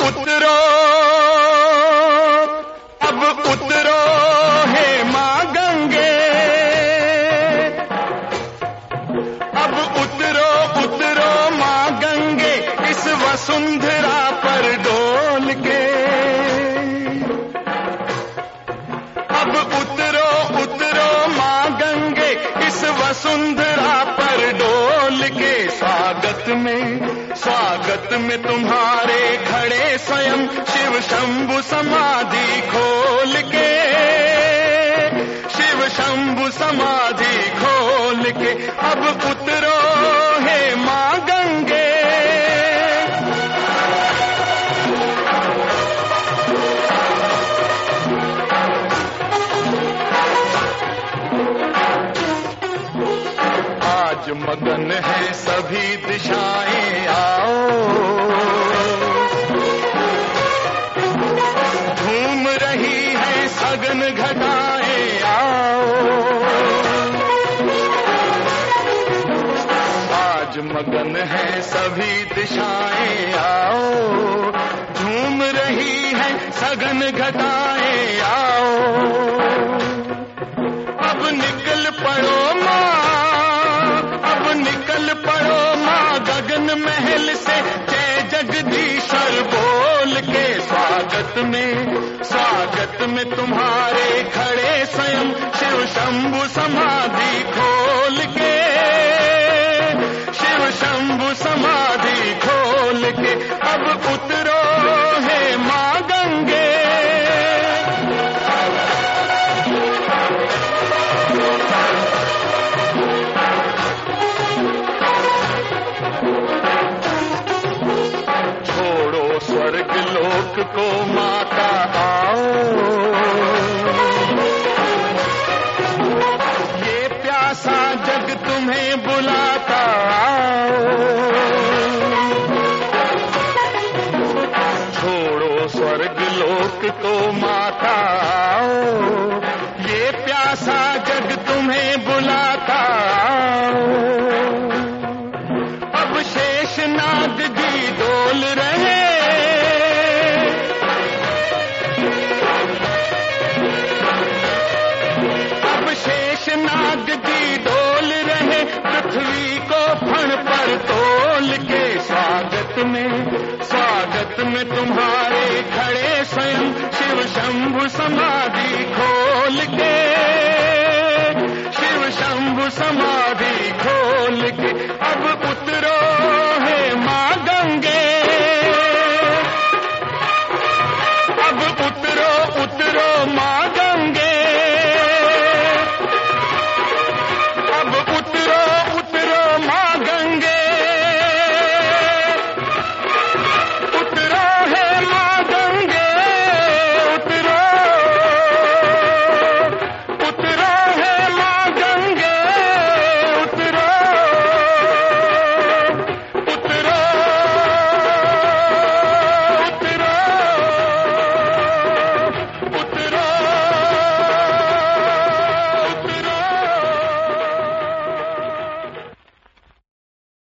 उतरो, अब उतरो हे मां गंगे, अब उतरो उतरो मां गंगे, इस वसुंधरा पर डोल के। अब उतरो उतरो मां गंगे, इस वसुंधरा पर डोल के। स्वागत में तुम्हारे खड़े स्वयं शिव शंभु समाधि खोल के, शिव शंभु समाधि खोल के। अब उतरो हे मां गंगे, आज मगन है सभी दिशाएं, आओ झूम रही है सघन घटाएं, आओ आज मगन है सभी दिशाएं, आओ झूम रही है सघन घटाएं, आओ अब निकल पड़ो निकल पड़ो मां गगन महल से, जय जगदीश्वर बोल के। स्वागत में तुम्हारे खड़े स्वयं शिव शंभु समाधि खोल के, शिव शंभु समाधि खोल के। अब उतरो हे मां गंगे, स्वर्ग लोक को माता आओ, ये प्यासा जग तुम्हें बुलाता आओ। छोड़ो स्वर्ग लोक को माता आओ, ये प्यासा जग तुम्हें बुलाता आओ। अब शेषनाग जी डोल रहे, नाग जी डोल रहे, पृथ्वी को फण पर तोल के। स्वागत में तुम्हारे खड़े स्वयं शिव शंभु समाधि खोल के, शिव शंभु समाधि खोल के। अब उतरो